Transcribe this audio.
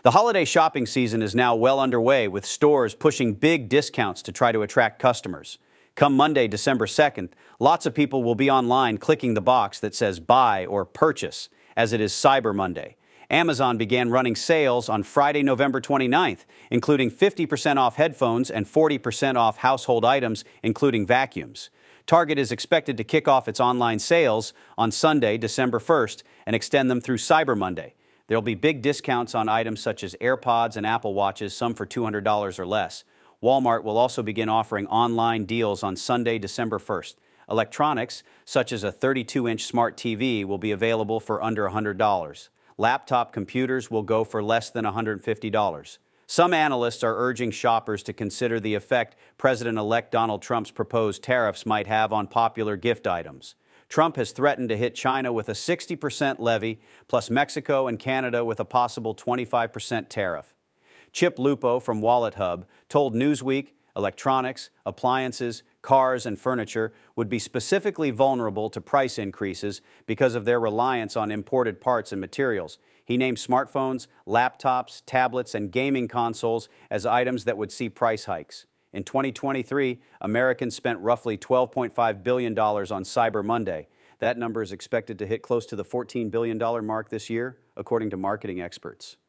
The holiday shopping season is now well underway, with stores pushing big discounts to try to attract customers. Come Monday, December 2nd, lots of people will be online clicking the box that says buy or purchase, as it is Cyber Monday. Amazon began running sales on Friday, November 29th, including 50% off headphones and 40% off household items, including vacuums. Target is expected to kick off its online sales on Sunday, December 1st, and extend them through Cyber Monday. There will be big discounts on items such as AirPods and Apple Watches, some for $200 or less. Walmart will also begin offering online deals on Sunday, December 1st. Electronics, such as a 32-inch smart TV, will be available for under $100. Laptop computers will go for less than $150. Some analysts are urging shoppers to consider the effect President-elect Donald Trump's proposed tariffs might have on popular gift items. Trump has threatened to hit China with a 60% levy, plus Mexico and Canada with a possible 25% tariff. Chip Lupo from Wallet Hub told Newsweek electronics, appliances, cars, and furniture would be specifically vulnerable to price increases because of their reliance on imported parts and materials. He named smartphones, laptops, tablets, and gaming consoles as items that would see price hikes. In 2023, Americans spent roughly $12.5 billion on Cyber Monday. That number is expected to hit close to the $14 billion mark this year, according to marketing experts.